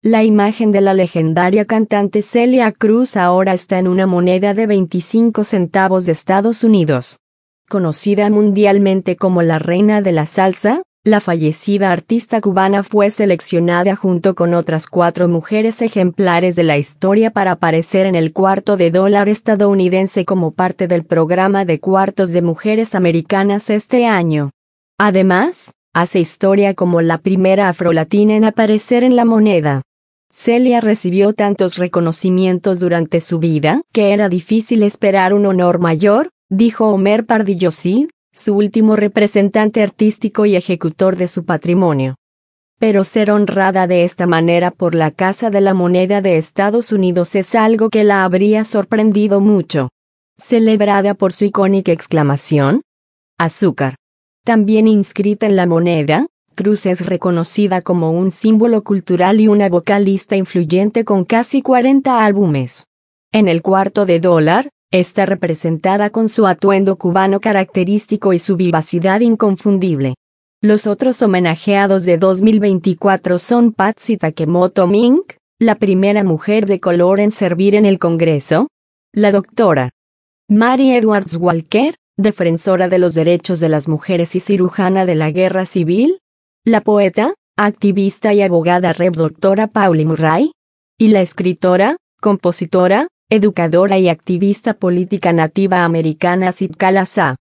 La imagen de la legendaria cantante Celia Cruz ahora está en una moneda de 25 centavos de Estados Unidos. Conocida mundialmente como la reina de la salsa, la fallecida artista cubana fue seleccionada junto con otras 4 mujeres ejemplares de la historia para aparecer en el cuarto de dólar estadounidense como parte del programa de cuartos de mujeres americanas este año. Además, hace historia como la primera afrolatina en aparecer en la moneda. Celia recibió tantos reconocimientos durante su vida que era difícil esperar un honor mayor, dijo Omer Pardillo Cid, su último representante artístico y ejecutor de su patrimonio. Pero ser honrada de esta manera por la Casa de la Moneda de Estados Unidos es algo que la habría sorprendido mucho. Celebrada por su icónica exclamación "azúcar". También inscrita en la moneda, Cruz es reconocida como un símbolo cultural y una vocalista influyente con casi 40 álbumes. En el cuarto de dólar, está representada con su atuendo cubano característico y su vivacidad inconfundible. Los otros homenajeados de 2024 son Patsy Takemoto Mink, la primera mujer de color en servir en el Congreso, la doctora Mary Edwards Walker, defensora de los derechos de las mujeres y cirujana de la guerra civil, la poeta, activista y abogada Rev. Dra. Pauli Murray, y la escritora, compositora, educadora y activista política nativa americana Sitkala Sa.